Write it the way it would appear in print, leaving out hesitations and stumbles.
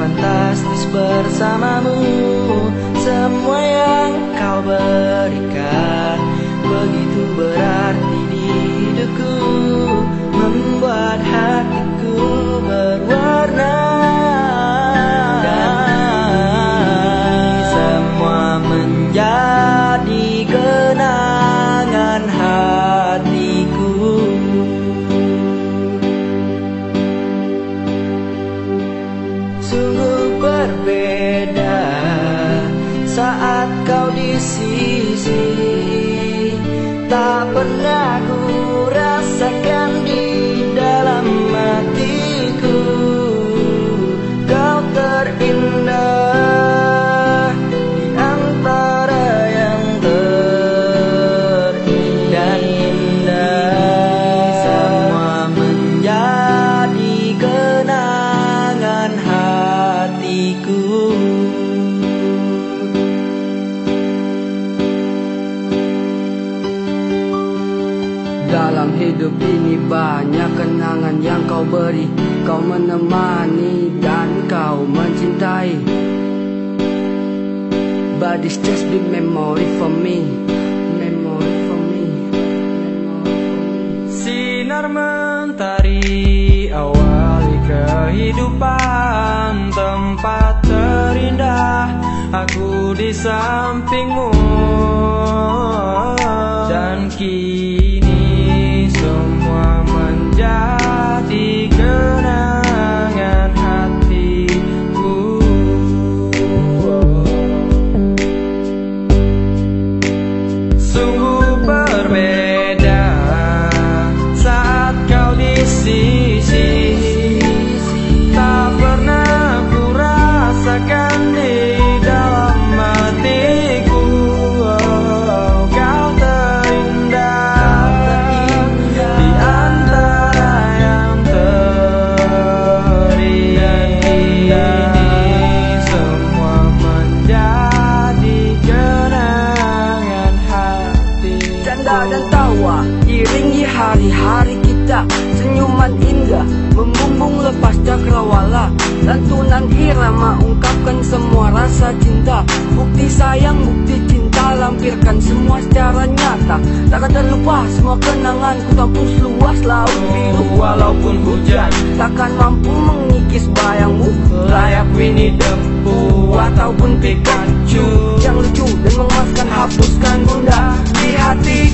fantastis bersamamu. Semua yang kau berikan begitu berarti di hidupku, membuat hatiku berwarna. Dan semua menjadi kenangan hatiku. Sungguh berbeda saat kau di sisi, tak pernah ku rasakan di dalam hatiku. Kau terindah di antara yang terindah dan indah. Semua menjadi kenangan hatiku. Dalam hidup ini banyak kenangan yang kau beri. Kau menemani dan kau mencintai. But it's just been memory for me. Memory for me. Memory for me. Sinar mentari awali kehidupan, tempat terindah aku di sampingmu. Dan kini semua menjadi kenangan hatiku. Sungguh berbeda saat kau di sisi, tak pernah ku rasakan di dalam hatiku. Kau terindah di antara yang terindah. Semua menjadi kenangan hati. Canda dan tawa iringi hari-hari kita. Senyuman indah membumbung lepas cakrawala. Lantunan irama ungkapkan semua rasa cinta. Bukti sayang, bukti cinta, lampirkan semua secara nyata. Takkan terlupa semua kenangan ku tampung seluas laut biru. Walaupun hujan Takkan mampu mengikis bayangmu, layak Winnie the Pooh ataupun Pikachu. yang lucu dan mengemaskan hapuskan bunda di hati.